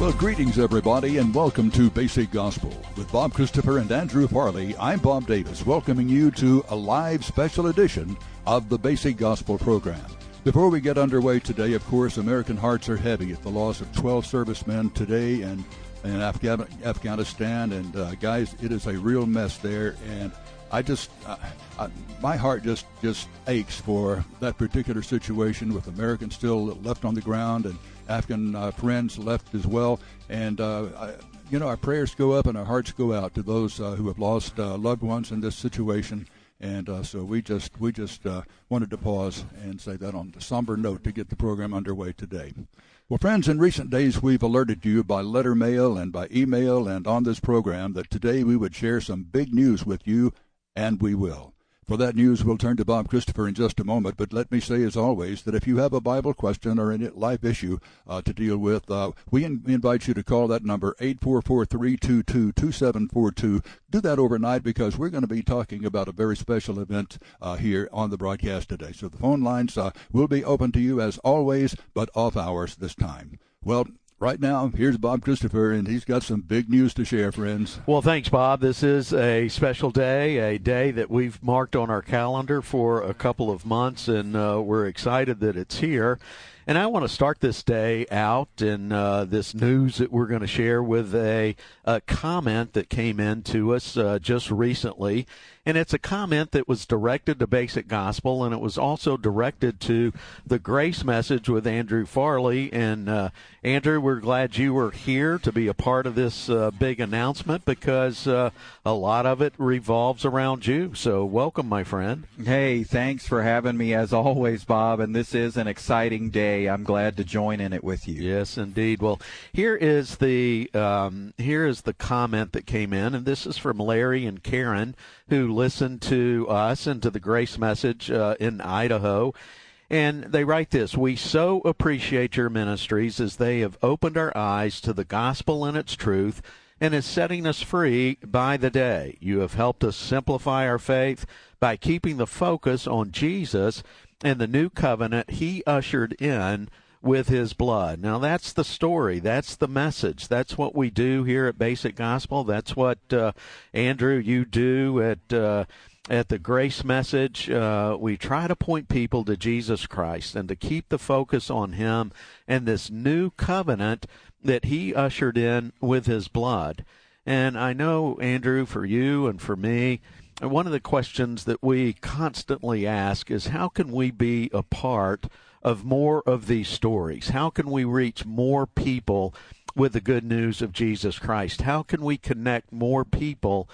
Well, greetings, everybody, and welcome to Basic Gospel. With Bob Christopher and Andrew Farley, I'm Bob Davis, welcoming you to a live special edition of the Basic Gospel program. Before we get underway today, of course, American hearts are heavy at the loss of 12 servicemen today in Afghanistan. And, guys, it is a real mess there. And my heart just aches for that particular situation with Americans still left on the ground and Afghan friends left as well. And, our prayers go up and our hearts go out to those who have lost loved ones in this situation. And so we just wanted to pause and say that on a somber note to get the program underway today. Well, friends, in recent days we've alerted you by letter mail and by email and on this program that today we would share some big news with you, and we will. For that news, we'll turn to Bob Christopher in just a moment, but let me say, as always, that if you have a Bible question or any life issue to deal with, we invite you to call that number, 844-322-2742. Do that overnight because we're going to be talking about a very special event here on the broadcast today. So the phone lines will be open to you as always, but off hours this time. Well, right now, here's Bob Christopher, and he's got some big news to share, friends. Well, thanks, Bob. This is a special day, a day that we've marked on our calendar for a couple of months, and we're excited that it's here. And I want to start this day out in this news that we're going to share with a comment that came in to us just recently. And it's a comment that was directed to Basic Gospel, and it was also directed to the Grace Message with Andrew Farley. And, Andrew, we're glad you were here to be a part of this big announcement because a lot of it revolves around you. So welcome, my friend. Hey, thanks for having me as always, Bob. And this is an exciting day. I'm glad to join in it with you. Yes, indeed. Well, here is the comment that came in, and this is from Larry and Karen, who listened to us and to the Grace Message in Idaho. And they write this: "We so appreciate your ministries as they have opened our eyes to the gospel and its truth and is setting us free by the day. You have helped us simplify our faith by keeping the focus on Jesus and the new covenant he ushered in with his blood." Now, that's the story. That's the message. That's what we do here at Basic Gospel. That's what, Andrew, you do at the Grace Message. We try to point people to Jesus Christ and to keep the focus on him and this new covenant that he ushered in with his blood. And I know, Andrew, for you and for me, one of the questions that we constantly ask is, how can we be a part of more of these stories? How can we reach more people with the good news of Jesus Christ? How can we connect more people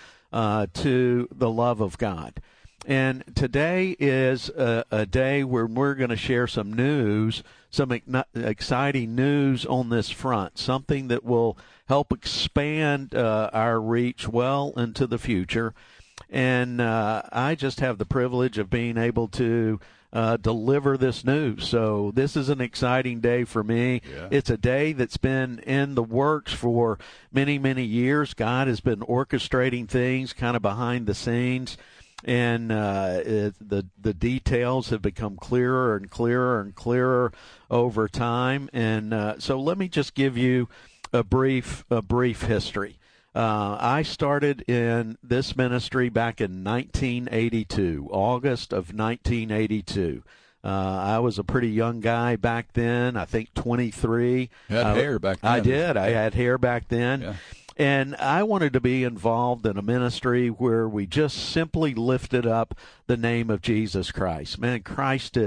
to the love of God? And today is a day where we're going to share some news, some exciting news on this front, something that will help expand our reach well into the future. And I just have the privilege of being able to deliver this news. So this is an exciting day for me. Yeah. It's a day that's been in the works for many, many years. God has been orchestrating things kind of behind the scenes, and the details have become clearer and clearer and clearer over time. And so let me just give you a brief history. I started in this ministry back in 1982, August of 1982. I was a pretty young guy back then, I think 23. You had hair back then. I did. I had hair back then. Yeah. And I wanted to be involved in a ministry where we just simply lifted up the name of Jesus Christ. Man, Christ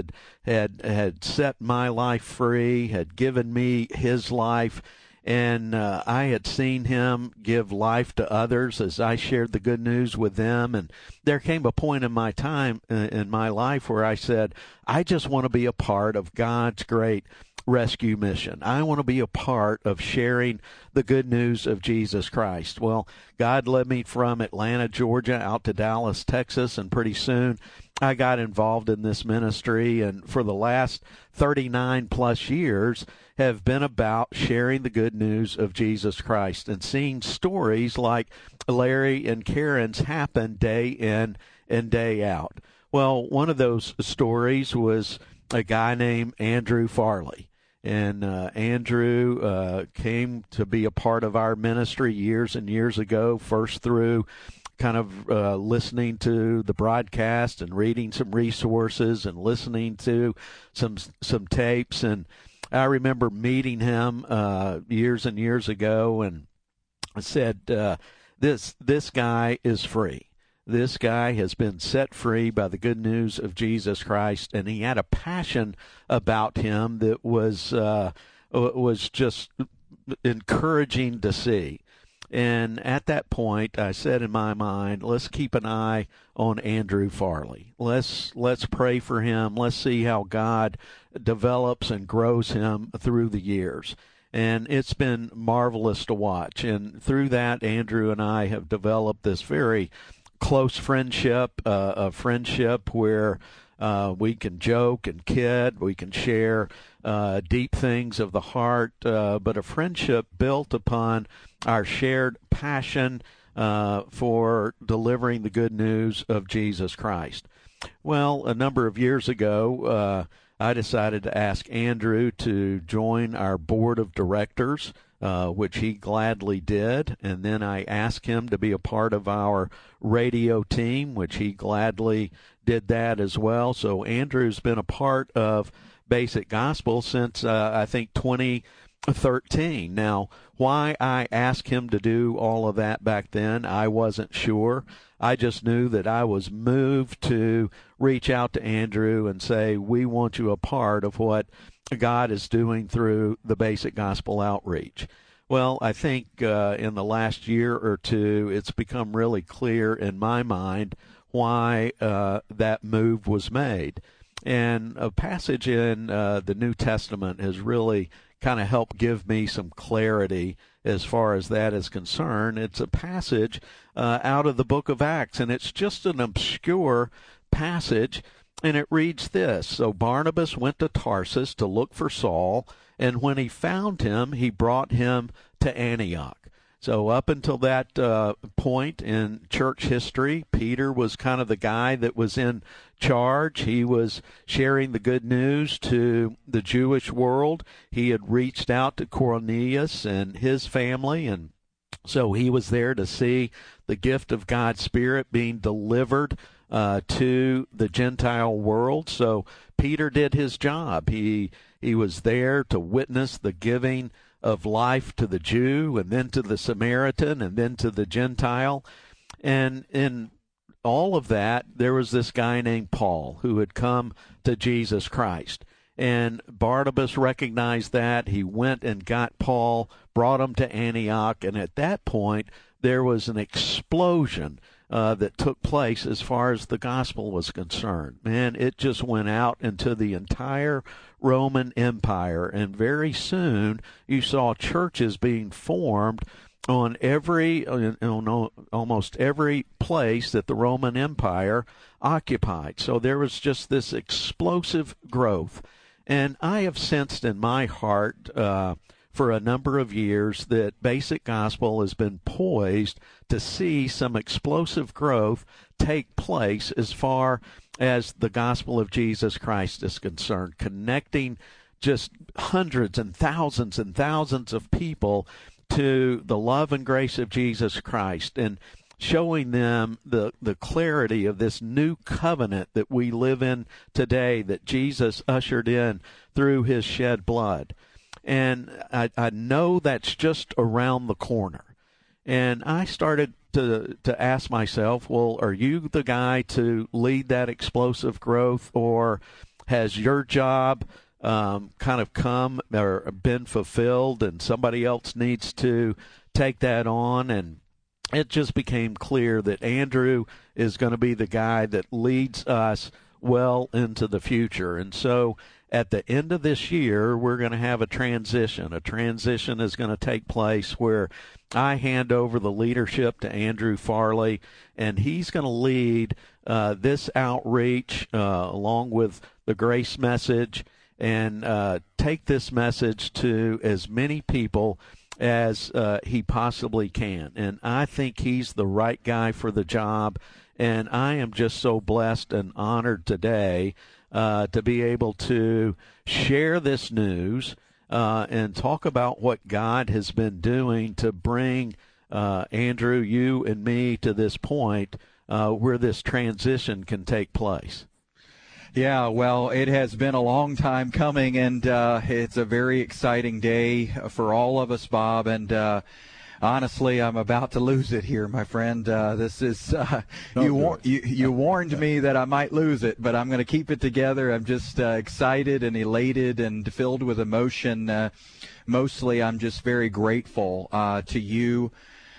had set my life free, had given me his life. And I had seen him give life to others as I shared the good news with them. And there came a point in my time, in my life, where I said, I just want to be a part of God's great rescue mission. I want to be a part of sharing the good news of Jesus Christ. Well, God led me from Atlanta, Georgia, out to Dallas, Texas, and pretty soon I got involved in this ministry, and for the last 39 plus years have been about sharing the good news of Jesus Christ and seeing stories like Larry and Karen's happen day in and day out. Well, one of those stories was a guy named Andrew Farley. And Andrew came to be a part of our ministry years and years ago, first through kind of listening to the broadcast and reading some resources and listening to some tapes. And I remember meeting him years and years ago, and I said, this guy is free. This guy has been set free by the good news of Jesus Christ, and he had a passion about him that was just encouraging to see. And at that point, I said in my mind, let's keep an eye on Andrew Farley. Let's pray for him. Let's see how God develops and grows him through the years. And it's been marvelous to watch. And through that, Andrew and I have developed this very close friendship, a friendship where we can joke and kid, we can share deep things of the heart, but a friendship built upon our shared passion for delivering the good news of Jesus Christ. Well, a number of years ago, I decided to ask Andrew to join our board of directors, which he gladly did. And then I asked him to be a part of our radio team, which he gladly did that as well. So Andrew's been a part of Basic Gospel since, I think, 2013. Now, why I asked him to do all of that back then, I wasn't sure. I just knew that I was moved to reach out to Andrew and say, we want you a part of what God is doing through the Basic Gospel outreach. Well, I think in the last year or two, it's become really clear in my mind why that move was made. And a passage in the New Testament has really kind of helped give me some clarity as far as that is concerned. It's a passage out of the book of Acts, and it's just an obscure passage, and it reads this: So Barnabas went to Tarsus to look for Saul, and when he found him, he brought him to Antioch. So up until that point in church history, Peter was kind of the guy that was in charge. He was sharing the good news to the Jewish world. He had reached out to Cornelius and his family, and so he was there to see the gift of God's Spirit being delivered to the Gentile world. So Peter did his job. He was there to witness the giving of life to the Jew, and then to the Samaritan, and then to the Gentile. And in all of that, there was this guy named Paul who had come to Jesus Christ. And Barnabas recognized that. He went and got Paul, brought him to Antioch, and at that point, there was an explosion that took place as far as the gospel was concerned. Man, it just went out into the entire Roman Empire, and very soon you saw churches being formed on almost every place that the Roman Empire occupied. So there was just this explosive growth. And I have sensed in my heart for a number of years that Basic Gospel has been poised to see some explosive growth take place as far as the gospel of Jesus Christ is concerned, connecting just hundreds and thousands of people to the love and grace of Jesus Christ, and showing them the clarity of this new covenant that we live in today, that Jesus ushered in through his shed blood. And I know that's just around the corner. And I started to ask myself, well, are you the guy to lead that explosive growth, or has your job kind of come or been fulfilled and somebody else needs to take that on? And it just became clear that Andrew is going to be the guy that leads us well into the future. And so at the end of this year, we're going to have a transition. A transition is going to take place where I hand over the leadership to Andrew Farley, and he's going to lead this outreach along with the grace message, and take this message to as many people as he possibly can. And I think he's the right guy for the job, and I am just so blessed and honored today to be able to share this news and talk about what God has been doing to bring Andrew, you and me to this point where this transition can take place. Yeah, well, it has been a long time coming, and it's a very exciting day for all of us, Bob, and honestly, I'm about to lose it here, my friend. This is you warned me that I might lose it, but I'm going to keep it together. I'm just excited and elated and filled with emotion. Mostly, I'm just very grateful to you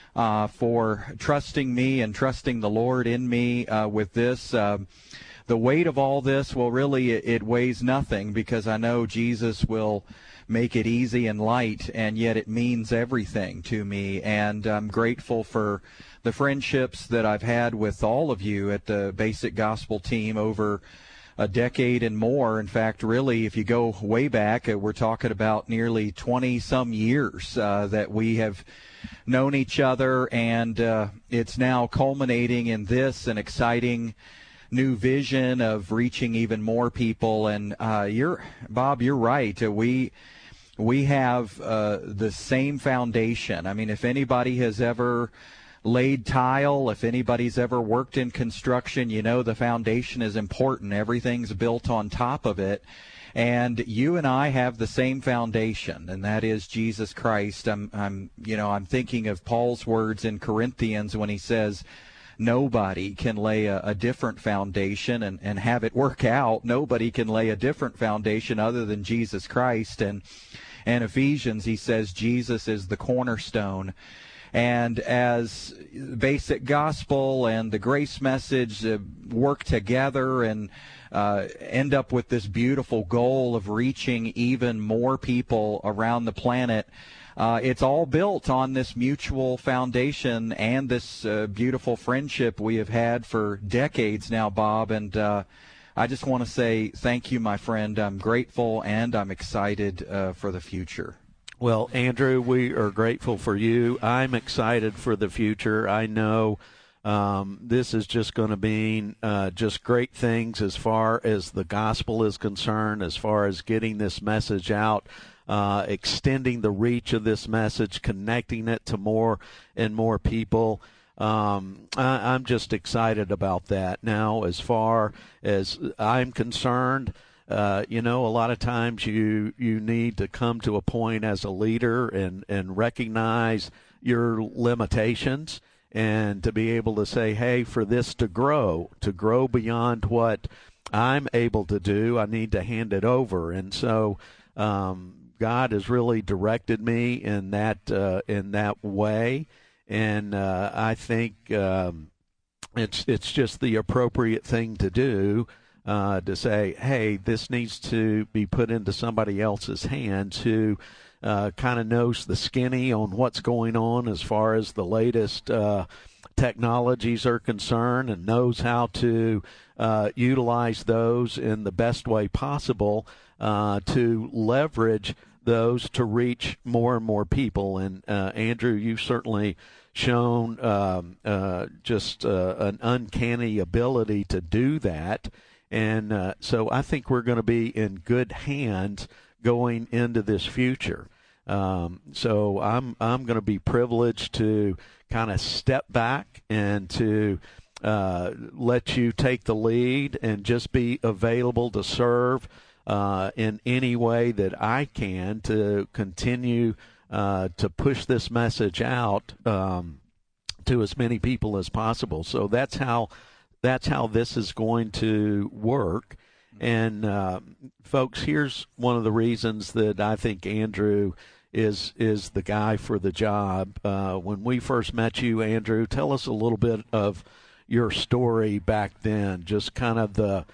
for trusting me and trusting the Lord in me with this. The weight of all this, well, really, it weighs nothing, because I know Jesus will make it easy and light, and yet it means everything to me. And I'm grateful for the friendships that I've had with all of you at the Basic Gospel team over a decade and more. In fact, really, if you go way back, we're talking about nearly 20-some years that we have known each other, and it's now culminating in this, an exciting new vision of reaching even more people. And Bob, you're right. We have the same foundation. I mean, if anybody has ever laid tile, if anybody's ever worked in construction, you know the foundation is important. Everything's built on top of it. And you and I have the same foundation, and that is Jesus Christ. I'm thinking of Paul's words in Corinthians when he says, nobody can lay a different foundation and have it work out. Nobody can lay a different foundation other than Jesus Christ. And Ephesians, he says Jesus is the cornerstone. And as Basic Gospel and the Grace Message work together and end up with this beautiful goal of reaching even more people around the planet, it's all built on this mutual foundation and this beautiful friendship we have had for decades now, Bob. And I just want to say thank you, my friend. I'm grateful and I'm excited for the future. Well, Andrew, we are grateful for you. I'm excited for the future. I know this is just going to mean just great things as far as the gospel is concerned, as far as getting this message out, extending the reach of this message, connecting it to more and more people. I'm just excited about that. Now, as far as I'm concerned, a lot of times you need to come to a point as a leader and recognize your limitations and to be able to say, hey, for this to grow beyond what I'm able to do, I need to hand it over. And so God has really directed me in that way. And I think it's just the appropriate thing to do. To say, hey, this needs to be put into somebody else's hands who kind of knows the skinny on what's going on as far as the latest technologies are concerned and knows how to utilize those in the best way possible to leverage those to reach more and more people. And Andrew, you've certainly shown just an uncanny ability to do that. And so I think we're going to be in good hands going into this future. So I'm going to be privileged to kind of step back and to let you take the lead and just be available to serve in any way that I can to continue to push this message out to as many people as possible. So that's how this is going to work. And folks, here's one of the reasons that I think Andrew is the guy for the job. When we first met you, Andrew, tell us a little bit of your story back then, just kind of the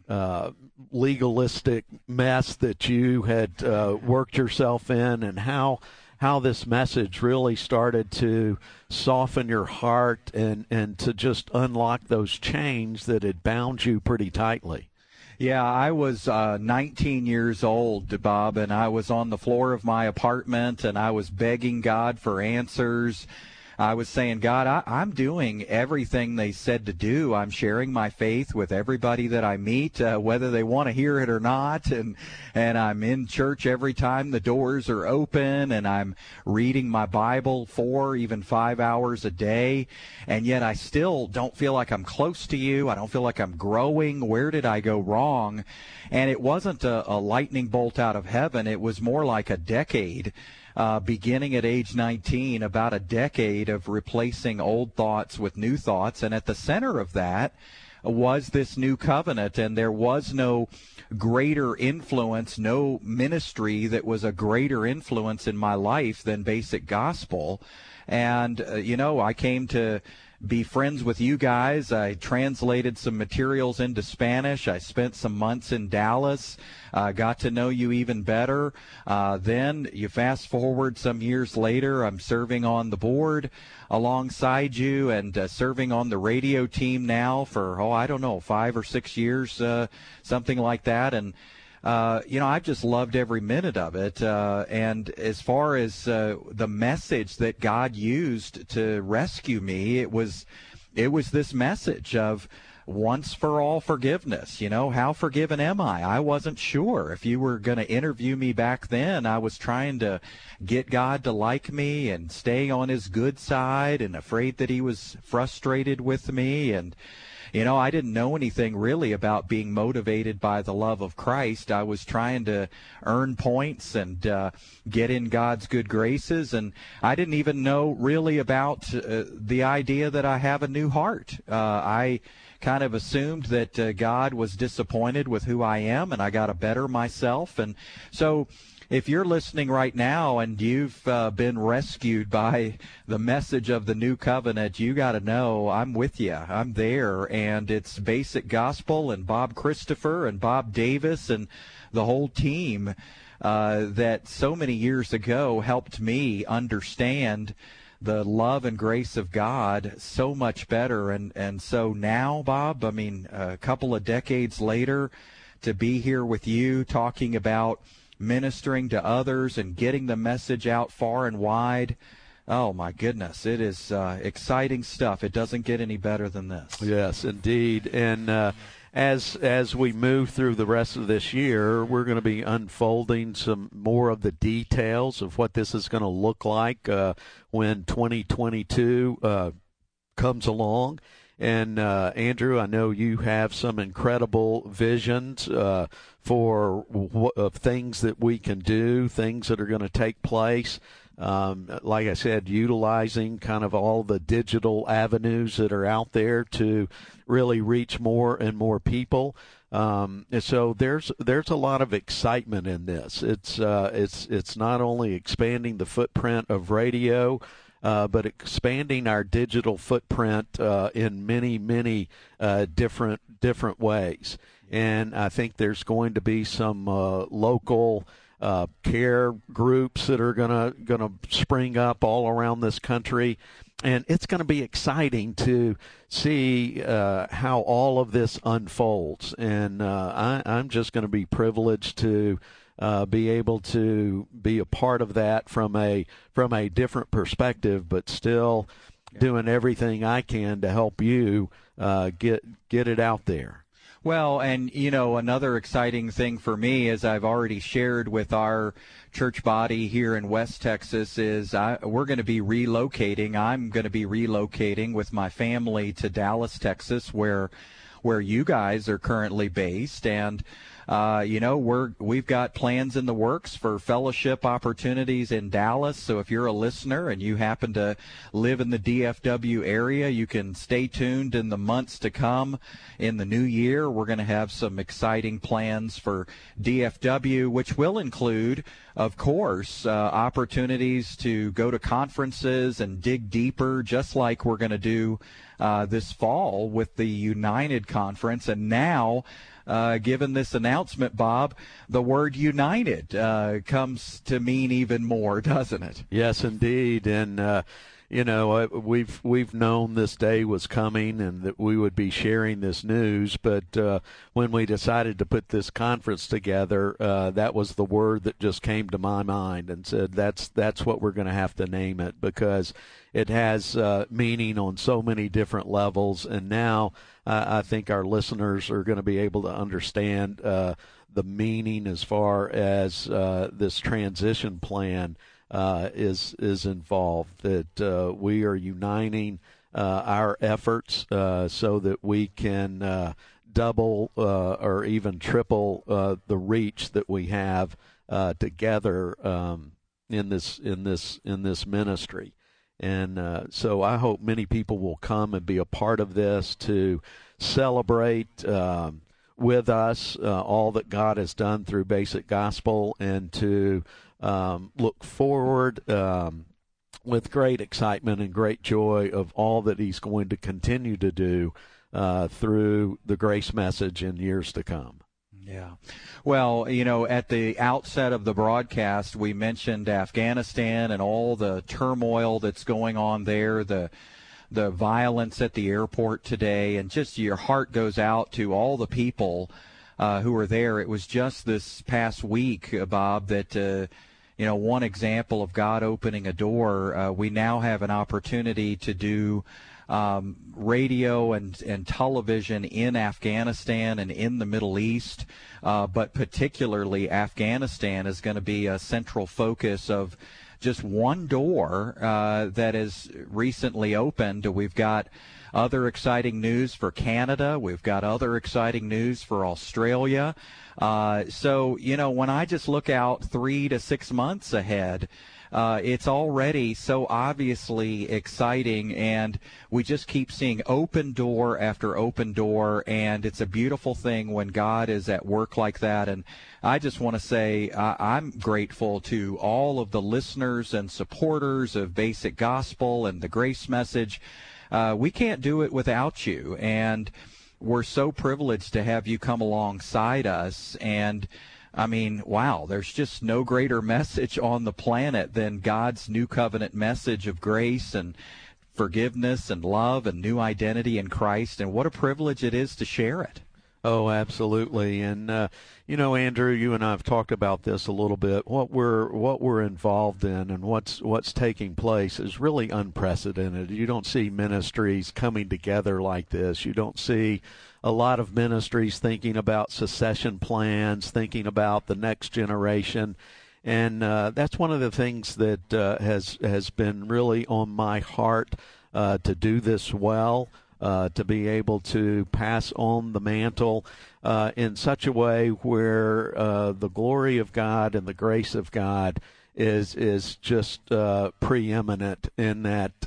legalistic mess that you had worked yourself in, and how this message really started to soften your heart and to just unlock those chains that had bound you pretty tightly. Yeah, I was 19 years old, Bob, and I was on the floor of my apartment, and I was begging God for answers. I was saying, God, I'm doing everything they said to do. I'm sharing my faith with everybody that I meet, whether they want to hear it or not. And I'm in church every time the doors are open, and I'm reading my Bible 4, even 5 hours a day. And yet I still don't feel like I'm close to you. I don't feel like I'm growing. Where did I go wrong? And it wasn't a lightning bolt out of heaven. It was more like a decade. Beginning at age 19, about a decade of replacing old thoughts with new thoughts. And at the center of that was this new covenant. And there was no greater influence, no ministry that was a greater influence in my life than Basic Gospel. And, I came to be friends with you guys. I translated some materials into Spanish. I spent some months in Dallas, got to know you even better. Then you fast forward some years later, I'm serving on the board alongside you and serving on the radio team now for, 5 or 6 years, something like that. And I've just loved every minute of it. And as far as the message that God used to rescue me, it was this message of once for all forgiveness. How forgiven am I? I wasn't sure. If you were going to interview me back then, I was trying to get God to like me and stay on his good side, and afraid that he was frustrated with me. And I didn't know anything really about being motivated by the love of Christ. I was trying to earn points and get in God's good graces, and I didn't even know really about the idea that I have a new heart. I kind of assumed that God was disappointed with who I am, and I got to better myself. And so if you're listening right now and you've been rescued by the message of the new covenant, you got to know I'm with you. I'm there, and it's Basic Gospel and Bob Christopher and Bob Davis and the whole team that so many years ago helped me understand the love and grace of God so much better. And so now, Bob, a couple of decades later, to be here with you talking about ministering to others and getting the message out far and wide. Oh, my goodness. It is exciting stuff. It doesn't get any better than this. Yes, indeed. And as we move through the rest of this year, we're going to be unfolding some more of the details of what this is going to look like when 2022 comes along. And Andrew, I know you have some incredible visions for things that we can do, things that are going to take place. Like I said, utilizing kind of all the digital avenues that are out there to really reach more and more people. And so there's a lot of excitement in this. It's not only expanding the footprint of radio, but expanding our digital footprint in many different ways. And I think there's going to be some local care groups that are gonna spring up all around this country, and it's going to be exciting to see how all of this unfolds. And I'm just going to be privileged to be able to be a part of that from a different perspective, but still doing everything I can to help you get it out there. Well, and, another exciting thing for me, as I've already shared with our church body here in West Texas, is we're going to be relocating. I'm going to be relocating with my family to Dallas, Texas, where you guys are currently based. And we've got plans in the works for fellowship opportunities in Dallas. So if you're a listener and you happen to live in the DFW area, you can stay tuned in the months to come. In the new year, we're going to have some exciting plans for DFW, which will include, of course, opportunities to go to conferences and dig deeper, just like we're going to do this fall with the United Conference. And now, given this announcement, Bob, the word united comes to mean even more, doesn't it? Yes, indeed. And we've known this day was coming and that we would be sharing this news. But when we decided to put this conference together, that was the word that just came to my mind and said that's what we're going to have to name it, because it has meaning on so many different levels. And now I think our listeners are going to be able to understand the meaning as far as this transition plan is involved, that we are uniting our efforts so that we can double or even triple the reach that we have together in this ministry. And so I hope many people will come and be a part of this to celebrate with us all that God has done through Basic Gospel, and to look forward with great excitement and great joy of all that He's going to continue to do through the grace message in years to come. Yeah. Well, at the outset of the broadcast, we mentioned Afghanistan and all the turmoil that's going on there, the violence at the airport today, and just your heart goes out to all the people who are there. It was just this past week, Bob, that one example of God opening a door. We now have an opportunity to do radio and television in Afghanistan and in the Middle East, but particularly Afghanistan is going to be a central focus of just one door that has recently opened. We've got other exciting news for Canada. We've got other exciting news for Australia. So, when I just look out 3 to 6 months ahead, it's already so obviously exciting, and we just keep seeing open door after open door, and it's a beautiful thing when God is at work like that. And I just want to say I'm grateful to all of the listeners and supporters of Basic Gospel and the Grace Message. We can't do it without you, and we're so privileged to have you come alongside us. And I mean, wow, there's just no greater message on the planet than God's new covenant message of grace and forgiveness and love and new identity in Christ. And what a privilege it is to share it. Oh, absolutely. And, Andrew, you and I have talked about this a little bit. What we're involved in and what's taking place is really unprecedented. You don't see ministries coming together like this. You don't see a lot of ministries thinking about succession plans, thinking about the next generation. And that's one of the things that has been really on my heart to do this well. To be able to pass on the mantle in such a way where the glory of God and the grace of God is just preeminent in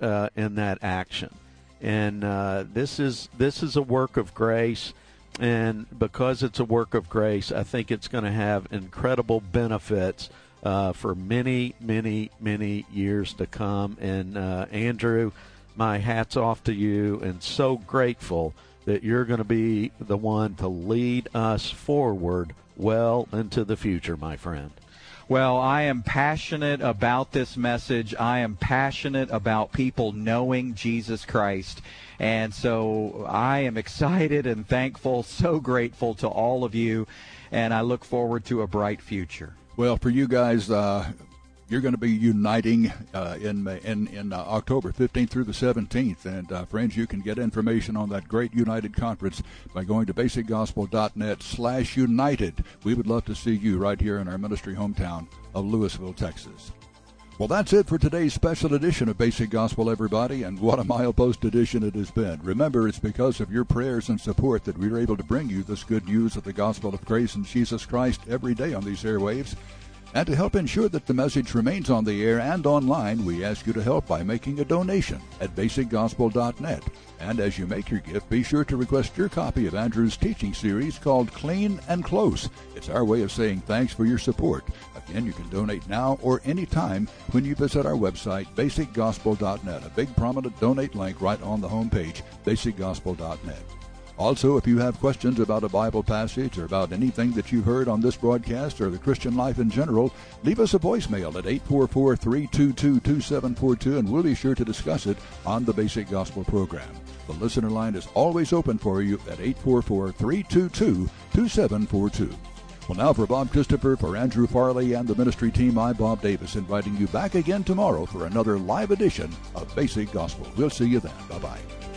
that action. And this is a work of grace, and because it's a work of grace, I think it's going to have incredible benefits for many, many, many years to come. And Andrew, my hat's off to you, and so grateful that you're going to be the one to lead us forward well into the future, my friend. Well, I am passionate about this message. I am passionate about people knowing Jesus Christ. And so I am excited and thankful, so grateful to all of you, and I look forward to a bright future. Well, for you guys, you're going to be uniting in October 15th through the 17th. And, friends, you can get information on that great United Conference by going to basicgospel.net/united. We would love to see you right here in our ministry hometown of Lewisville, Texas. Well, that's it for today's special edition of Basic Gospel, everybody, and what a milepost edition it has been. Remember, it's because of your prayers and support that we're able to bring you this good news of the gospel of grace in Jesus Christ every day on these airwaves. And to help ensure that the message remains on the air and online, we ask you to help by making a donation at basicgospel.net. And as you make your gift, be sure to request your copy of Andrew's teaching series called Clean and Close. It's our way of saying thanks for your support. Again, you can donate now or anytime when you visit our website, basicgospel.net. A big prominent donate link right on the homepage, basicgospel.net. Also, if you have questions about a Bible passage or about anything that you heard on this broadcast or the Christian life in general, leave us a voicemail at 844-322-2742, and we'll be sure to discuss it on the Basic Gospel program. The listener line is always open for you at 844-322-2742. Well, now for Bob Christopher, for Andrew Farley, and the ministry team, I'm Bob Davis, inviting you back again tomorrow for another live edition of Basic Gospel. We'll see you then. Bye-bye.